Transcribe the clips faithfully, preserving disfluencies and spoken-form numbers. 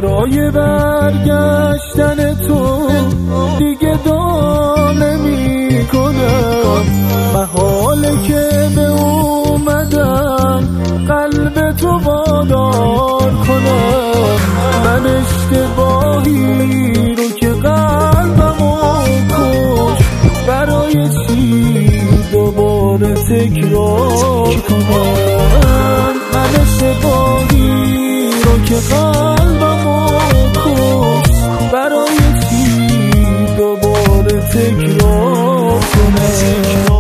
برای برگشتن تو دیگه دام نمی کنم، محاله که به اومدن قلب تو وادار کنم. من اشتباهی رو که قلبمو کش، برای چی دوباره تکرار کنم؟ من اشتباهی رو که قلبمو کش، برای چی دوباره تکرار کنم؟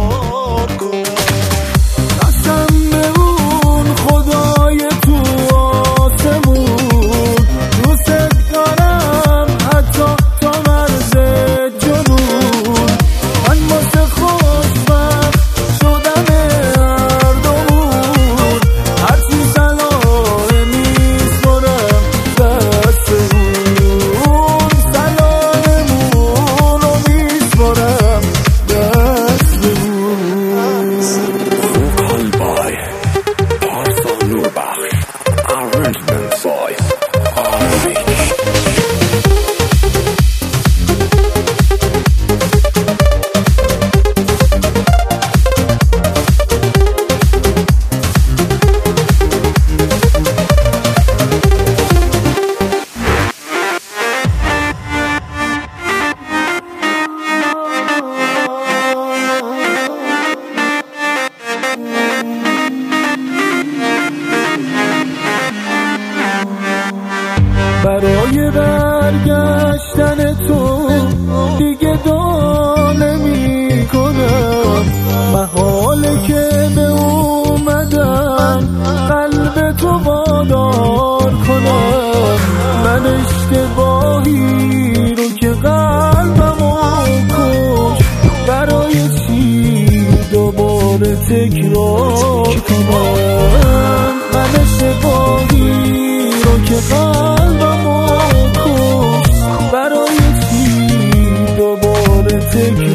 برای برگشتن تو دیگه دام نمی کنم، محاله که به اومدن قلب تو وادار کنم. من اشتباهی رو که قلبمو کش، برای چی دوباره تکرار کنم؟ من اشتباهی رو که قلبمو کش، برای چی دوباره تکرار